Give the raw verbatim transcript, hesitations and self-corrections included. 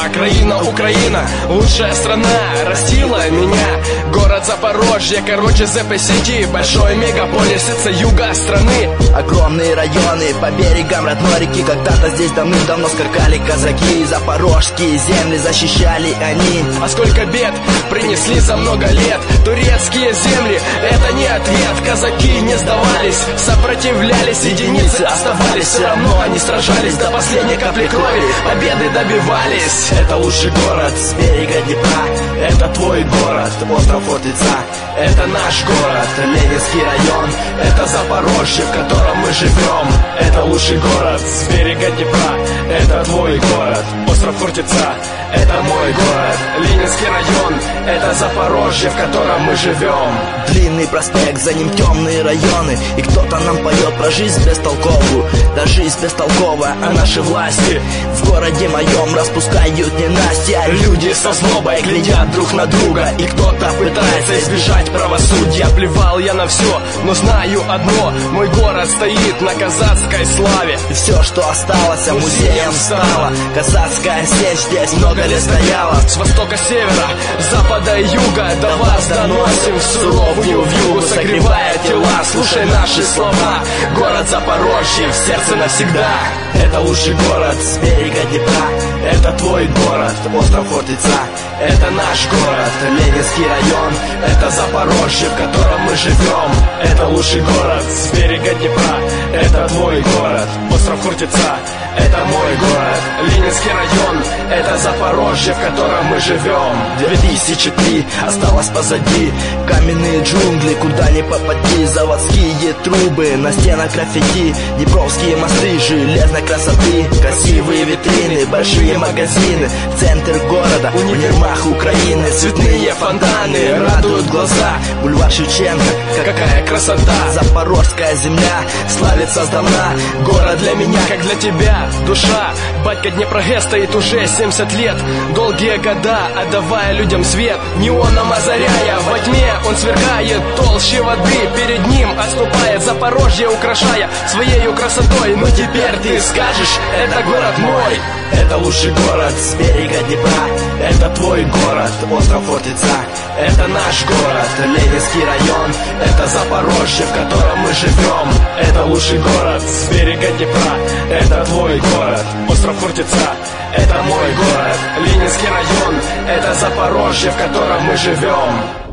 Краина, Украина, лучшая страна, растила меня. Город Запорожье, короче, зэ пэ си, большой мегаполис, это юга страны. Огромные районы по берегам родной реки. Когда-то здесь давным-давно скакали казаки. Запорожские земли защищали они. А сколько бед принесли за много лет турецкие земли, это не ответ. Казаки не сдавались, сопротивлялись, единицы оставались. Все равно они сражались до последней капли крови, победы добивались. Это лучший город с берега Днепра. Это твой город, остров Хортица. Это наш город, Ленинский район. Это Запорожье, в котором мы живем. Это лучший город с берега Днепра. Это твой город, остров Хортица. Это мой город, Ленинский район. Это Запорожье, в котором мы живем. Длинный проспект, за ним темные районы. И кто-то нам поет про жизнь бестолковую. Да жизнь бестолковая, а наши власти в городе моем распускают ненастья. Люди со злобой глядят друг на друга, и кто-то пытается избежать правосудия. Плевал я на все, но знаю одно: мой город стоит на казацкой славе. И все, что осталось, музеем стало. Казацкая сеть здесь много лет стояла. С востока, севера, запада и юга до вас доносим суровую вьюгу, согревая тела. Слушай наши слова. Город Запорожье в сердце навсегда. Это лучший город с берега Днепра. Это твой город, остров Хортица. Это наш город, Ленинский район. Это Запорожье, в котором мы живем. Это лучший город с берега Днепра. Это твой город, остров Хортица. Это мой город, Ленинский район. Это Запорожье, в котором мы живем. две тысячи три осталось позади. Каменные джунгли, куда не попади. Заводские трубы, на стенах граффити. Днепровские мосты железной красоты. Красивые витрины, большие магазины. Центр города, универмаг Украины. Цветные фонтаны радуют глаза. Бульвар Шевченко, какая красота. Запорожская земля славится сдавна. Город для меня, как для тебя, душа. Батька Днепрогэс стоит уже семьдесят лет. Долгие года отдавая людям свет, неоном озаряя. Во тьме он сверкает толще воды. Перед ним отступает Запорожье, украшая своей красотой. Но теперь ты скажешь: это город мой. Это лучший город с берега Днепра. Это твой город, остров Хортица. Это наш город, Ленинский район. Это Запорожье, в котором мы живем. Это лучший город с берега Днепра. Это твой город, остров Хортица. Это мой город, Ленинский район. Это Запорожье, в котором мы живем.